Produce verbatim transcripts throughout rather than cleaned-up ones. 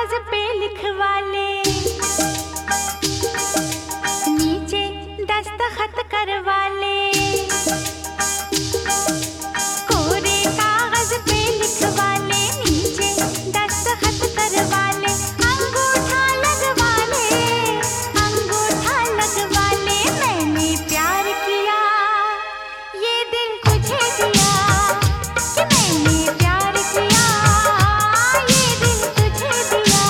कागज पे लिखवा ले, नीचे दस्तखत करवा ले। कोरे कागज पे लिखवा ले, नीचे दस्तखत करवा ले। अंगूठा लगवा ले, अंगूठा लगवा ले। मैंने प्यार किया, ये दिल तुझे दिया, कि मैंने प्यार किया, ये दिल तुझे दिया।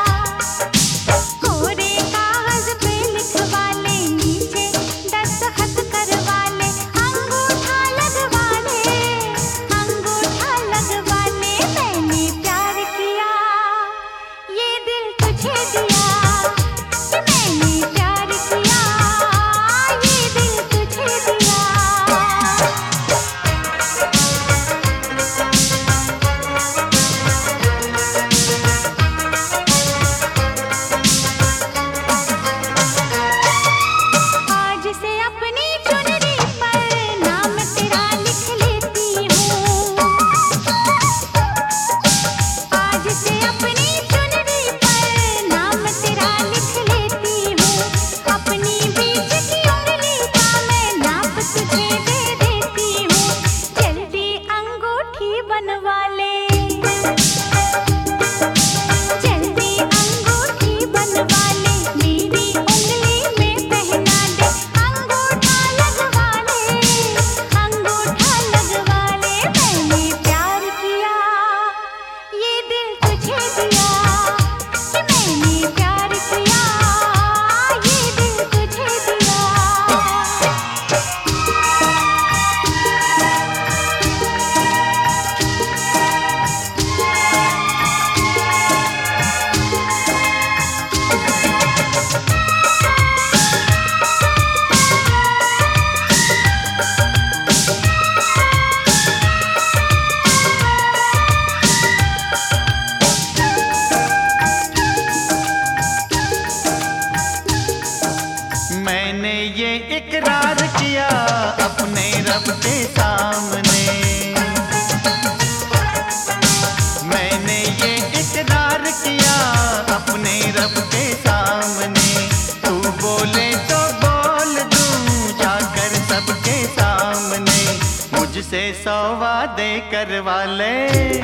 कोरे कागज पे लिखवा ले, नीचे दस्तखत करवा ले। अंगूठा लगवा ले, अंगूठा लगवा ले। मैंने प्यार किया, ये दिल तुझे दिया, कि मैंने प्यार किया, ये दिल तुझे दिया। आज से अपनी चुनरी पर नाम तेरा लिख लेती हूँ, आज से अपनी चुनरी पर नाम तेरा लिख लेती हूँ। अपनी बीच की उंगली का मैं नाप तुझे दे देती हूँ। जल्दी अंगूठी बनवा ले, जल्दी अंगूठी बनवा ले। मेरी उंगली में पहना दे। अंगूठा लगवा ले, अंगूठा लगवा ले। मैंने प्यार किया, ये दिल तुझे दिया, कि मैंने प्यार किया, ये दिल तुझे दिया। मैंने ये इकरार किया अपने रब के सामने, मैंने ये इकरार किया अपने रब के सामने। तू बोले तो बोल दूं जाकर सबके सामने, मुझसे सौ वादे करवा ले,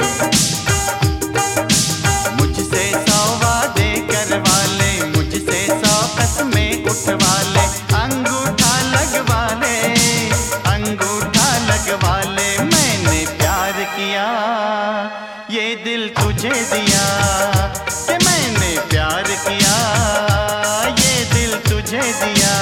मुझसे सौ वादे करवा ले, मुझसे सौ कसमें उठवा ले। अंगूठा लगवा ले, अंगूठा लगवा ले। मैंने प्यार किया, ये दिल तुझे दिया, कि मैंने प्यार किया, ये दिल तुझे दिया।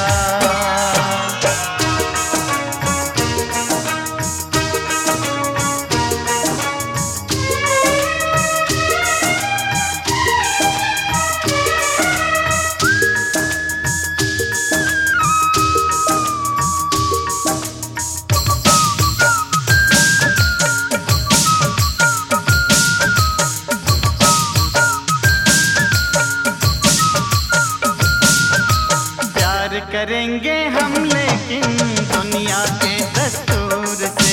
प्यार करेंगे हम लेकिन दुनिया के दस्तूर से,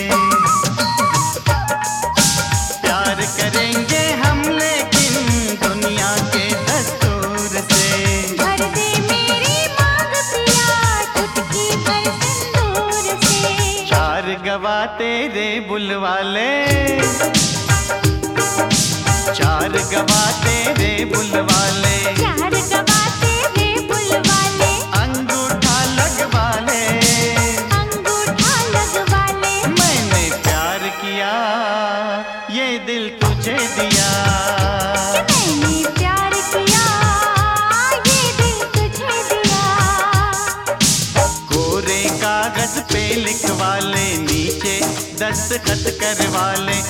प्यार करेंगे हम लेकिन दुनिया के दस्तूर से। भर दे मेरी मांग पिया, चुटकी भर सिंदूर से। चार गवा तेरे बुलवा ले, चार गवा तेरे बुलवा ले। चार गवा तेरे बुलवा ले, अंगूठा लगवा ले, अंगूठा लगवा ले। मैंने प्यार किया, ये दिल तुझे दिया, कि मैंने प्यार किया, ये दिल तुझे दिया। कोरे कागज पे लिखवा ले, नीचे दस्तखत करवा ले।